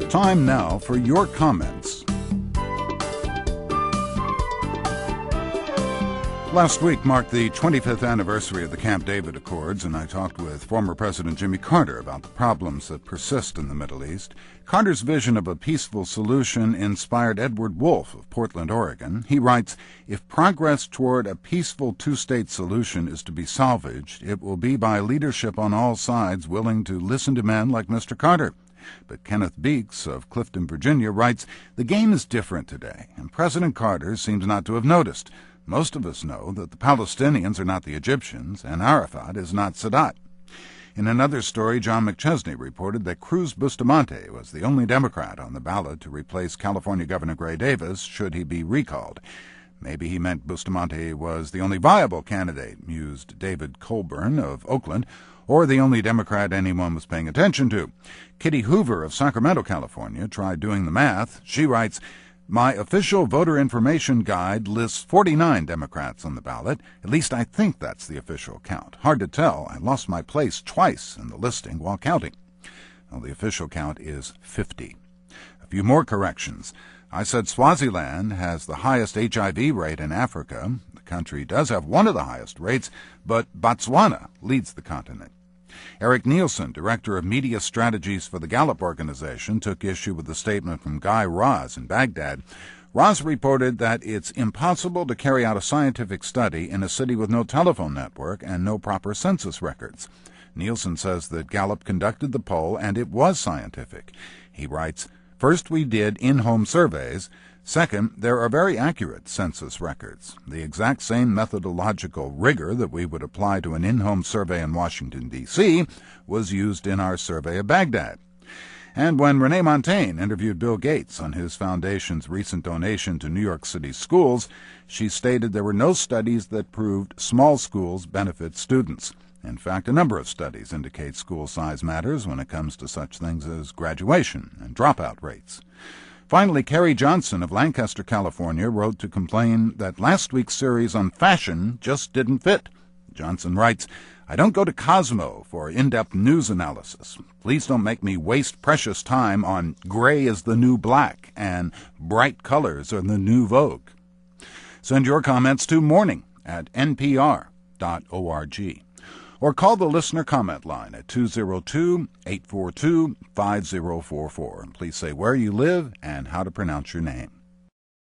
Time now for your comments. Last week marked the 25th anniversary of the Camp David Accords, and I talked with former President Jimmy Carter about the problems that persist in the Middle East. Carter's vision of a peaceful solution inspired Edward Wolf of Portland, Oregon. He writes, "If progress toward a peaceful two-state solution is to be salvaged, it will be by leadership on all sides willing to listen to men like Mr. Carter." But Kenneth Beeks of Clifton, Virginia, writes, "The game is different today, and President Carter seems not to have noticed. Most of us know that the Palestinians are not the Egyptians, and Arafat is not Sadat." In another story, John McChesney reported that Cruz Bustamante was the only Democrat on the ballot to replace California Governor Gray Davis should he be recalled. Maybe he meant Bustamante was the only viable candidate, mused David Colburn of Oakland, or the only Democrat anyone was paying attention to. Kitty Hoover of Sacramento, California, tried doing the math. She writes, "My official voter information guide lists 49 Democrats on the ballot. At least I think that's the official count. Hard to tell. I lost my place twice in the listing while counting." Well, the official count is 50. A few more corrections. I said Swaziland has the highest HIV rate in Africa. The country does have one of the highest rates, but Botswana leads the continent. Eric Nielsen, director of media strategies for the Gallup organization, took issue with the statement from Guy Raz in Baghdad. Raz reported that it's impossible to carry out a scientific study in a city with no telephone network and no proper census records. Nielsen says that Gallup conducted the poll and it was scientific. He writes, "First, we did in-home surveys. Second, there are very accurate census records. The exact same methodological rigor that we would apply to an in-home survey in Washington, D.C., was used in our survey of Baghdad." And when Renee Montagne interviewed Bill Gates on his foundation's recent donation to New York City schools, she stated there were no studies that proved small schools benefit students. In fact, a number of studies indicate school size matters when it comes to such things as graduation and dropout rates. Finally, Carrie Johnson of Lancaster, California, wrote to complain that last week's series on fashion just didn't fit. Johnson writes, "I don't go to Cosmo for in-depth news analysis. Please don't make me waste precious time on gray is the new black and bright colors are the new vogue." Send your comments to morning@npr.org. Or call the listener comment line at 202-842-5044. And please say where you live and how to pronounce your name.